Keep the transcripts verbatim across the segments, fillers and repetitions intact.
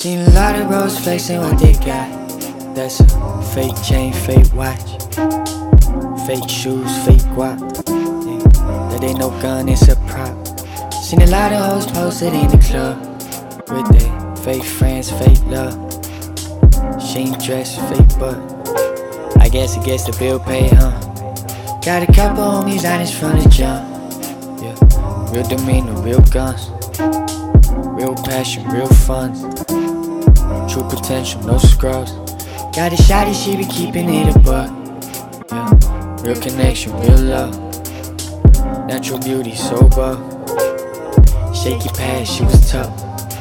Seen a lot of bros flexing what they got. That's a fake chain, fake watch, fake shoes, fake guap. Yeah, that ain't no gun, it's a prop. Seen a lot of hoes posted in the club with they fake friends, fake love. She ain't dressed, fake butt. I guess it gets the bill paid, huh? Got a couple homies honest from the jump. Yeah, real demeanor, real guns, real passion, real fun. True potential, no scrubs. Got a shawty, she be keeping it a buck. Yeah, real connection, real love. Natural beauty, sober. Shaky past, she was tough.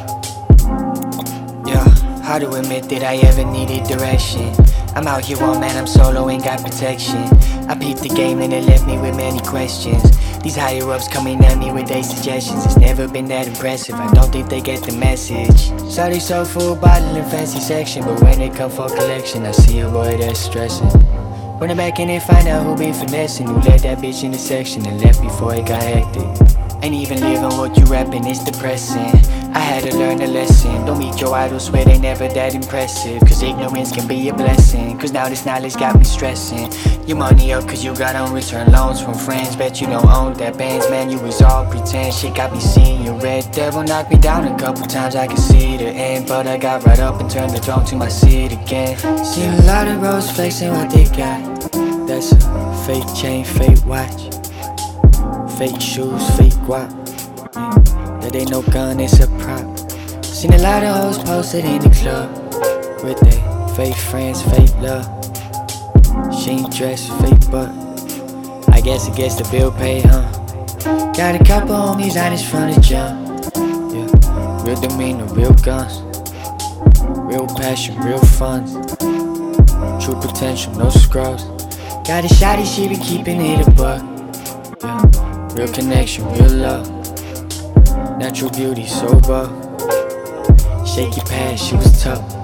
Yeah, hard to admit that I ever needed direction. I'm out here one man, I'm solo, ain't got protection. I peeped the game and it left me with many questions. These higher ups coming at me with their suggestions. It's never been that impressive, I don't think they get the message. Saw they so full bottle in fancy section, but when it come for collection, I see a boy that's stressing. Run it back in and find out who been finessing, who led that bitch in the section and left before it got hectic. Ain't even living what you rapping, it's depressing. I had to learn a lesson. Don't meet your idols, swear they never that impressive. Cause ignorance can be a blessing. Cause now this knowledge got me stressing. Your money up cause you got on return loans from friends. Bet you don't own that bands, man, you was all pretend. Shit got me seeing your red devil knocked me down a couple times, I could see the end. But I got right up and turned the throne to my seat again. Seen a lot of bros flexing what they got. That's a fake chain, fake watch, fake shoes, fake guap. Yeah, that ain't no gun, it's a prop. Seen a lot of hoes posted in the club with they fake friends, fake love. She ain't dressed, fake butt. I guess it gets the bill paid, huh? Got a couple homies honest from the jump. Yeah, real demeanor, real guns, real passion, real fun. True potential, no scrubs. Got a shawty, she be keeping it a buck. Yeah, real connection, real love. Natural beauty, sober. Shaky past, she was tough.